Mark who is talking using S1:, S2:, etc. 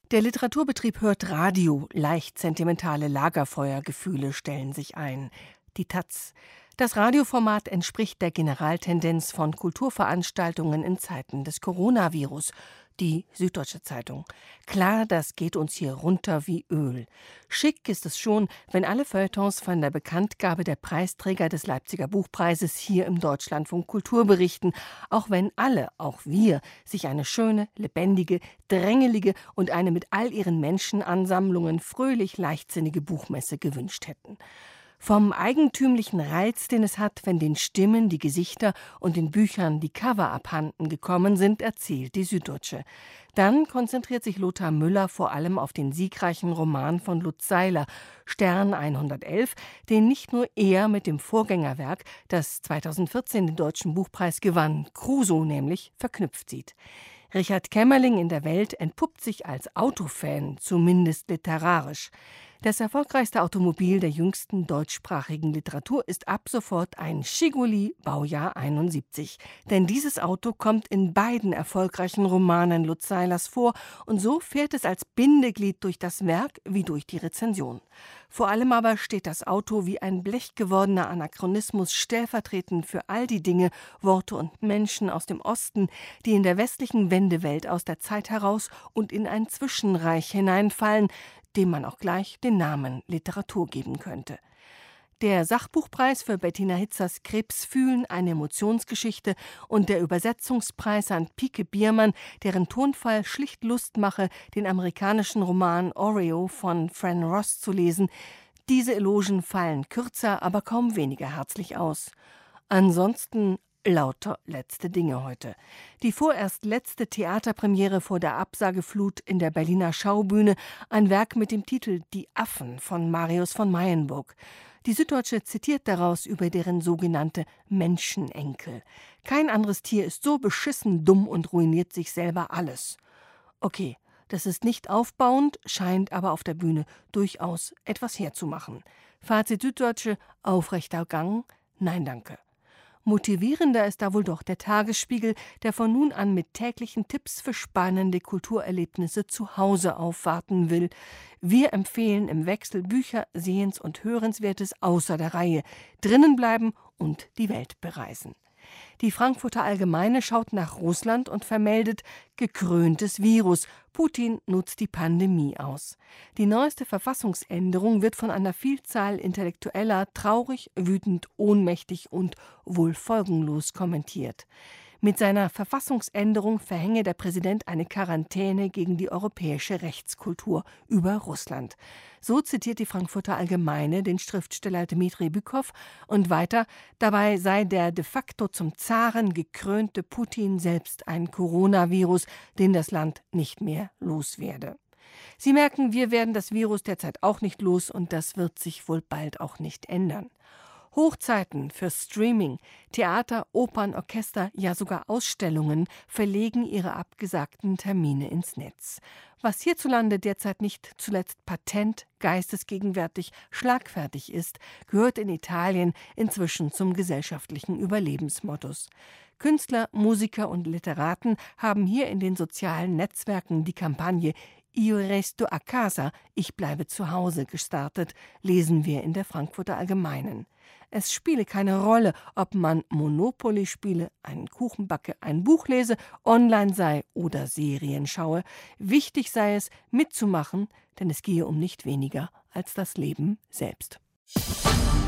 S1: Der Literaturbetrieb hört Radio, leicht sentimentale Lagerfeuergefühle stellen sich ein. Die taz. Das Radioformat entspricht der Generaltendenz von Kulturveranstaltungen in Zeiten des Coronavirus. Die Süddeutsche Zeitung. Klar, das geht uns hier runter wie Öl. Schick ist es schon, wenn alle Feuilletons von der Bekanntgabe der Preisträger des Leipziger Buchpreises hier im Deutschlandfunk Kultur berichten, auch wenn alle, auch wir, sich eine schöne, lebendige, drängelige und eine mit all ihren Menschenansammlungen fröhlich leichtsinnige Buchmesse gewünscht hätten. Vom eigentümlichen Reiz, den es hat, wenn den Stimmen die Gesichter und den Büchern die Cover abhanden gekommen sind, erzählt die Süddeutsche. Dann konzentriert sich Lothar Müller vor allem auf den siegreichen Roman von Lutz Seiler, Stern 111, den nicht nur er mit dem Vorgängerwerk, das 2014 den Deutschen Buchpreis gewann, Crusoe nämlich, verknüpft sieht. Richard Kämmerling in der Welt entpuppt sich als Autofan, zumindest literarisch. Das erfolgreichste Automobil der jüngsten deutschsprachigen Literatur ist ab sofort ein Chigoli, Baujahr 71. Denn dieses Auto kommt in beiden erfolgreichen Romanen Lutz Seilers vor und so fährt es als Bindeglied durch das Werk wie durch die Rezension. Vor allem aber steht das Auto wie ein blechgewordener Anachronismus stellvertretend für all die Dinge, Worte und Menschen aus dem Osten, die in der westlichen Wendewelt aus der Zeit heraus und in ein Zwischenreich hineinfallen, dem man auch gleich den Namen Literatur geben könnte. Der Sachbuchpreis für Bettina Hitzers Krebsfühlen, eine Emotionsgeschichte und der Übersetzungspreis an Pike Biermann, deren Tonfall schlicht Lust mache, den amerikanischen Roman Oreo von Fran Ross zu lesen. Diese Elogen fallen kürzer, aber kaum weniger herzlich aus. Ansonsten lauter letzte Dinge heute. Die vorerst letzte Theaterpremiere vor der Absageflut in der Berliner Schaubühne, ein Werk mit dem Titel Die Affen von Marius von Mayenburg. Die Süddeutsche zitiert daraus über deren sogenannte Menschenenkel. Kein anderes Tier ist so beschissen dumm und ruiniert sich selber alles. Okay, das ist nicht aufbauend, scheint aber auf der Bühne durchaus etwas herzumachen. Fazit Süddeutsche, aufrechter Gang, nein danke. Motivierender ist da wohl doch der Tagesspiegel, der von nun an mit täglichen Tipps für spannende Kulturerlebnisse zu Hause aufwarten will. Wir empfehlen im Wechsel Bücher, Sehens- und Hörenswertes außer der Reihe, drinnen bleiben und die Welt bereisen. Die Frankfurter Allgemeine schaut nach Russland und vermeldet gekröntes Virus. Putin nutzt die Pandemie aus. Die neueste Verfassungsänderung wird von einer Vielzahl Intellektueller traurig, wütend, ohnmächtig und wohl folgenlos kommentiert. Mit seiner Verfassungsänderung verhänge der Präsident eine Quarantäne gegen die europäische Rechtskultur über Russland. So zitiert die Frankfurter Allgemeine den Schriftsteller Dmitri Bükow und weiter, dabei sei der de facto zum Zaren gekrönte Putin selbst ein Coronavirus, den das Land nicht mehr los werde. Sie merken, wir werden das Virus derzeit auch nicht los und das wird sich wohl bald auch nicht ändern. Hochzeiten für Streaming, Theater, Opern, Orchester, ja sogar Ausstellungen verlegen ihre abgesagten Termine ins Netz. Was hierzulande derzeit nicht zuletzt patent, geistesgegenwärtig, schlagfertig ist, gehört in Italien inzwischen zum gesellschaftlichen Überlebensmodus. Künstler, Musiker und Literaten haben hier in den sozialen Netzwerken die Kampagne Io resto a casa, ich bleibe zu Hause, gestartet, lesen wir in der Frankfurter Allgemeinen. Es spiele keine Rolle, ob man Monopoly spiele, einen Kuchen backe, ein Buch lese, online sei oder Serien schaue. Wichtig sei es, mitzumachen, denn es gehe um nicht weniger als das Leben selbst.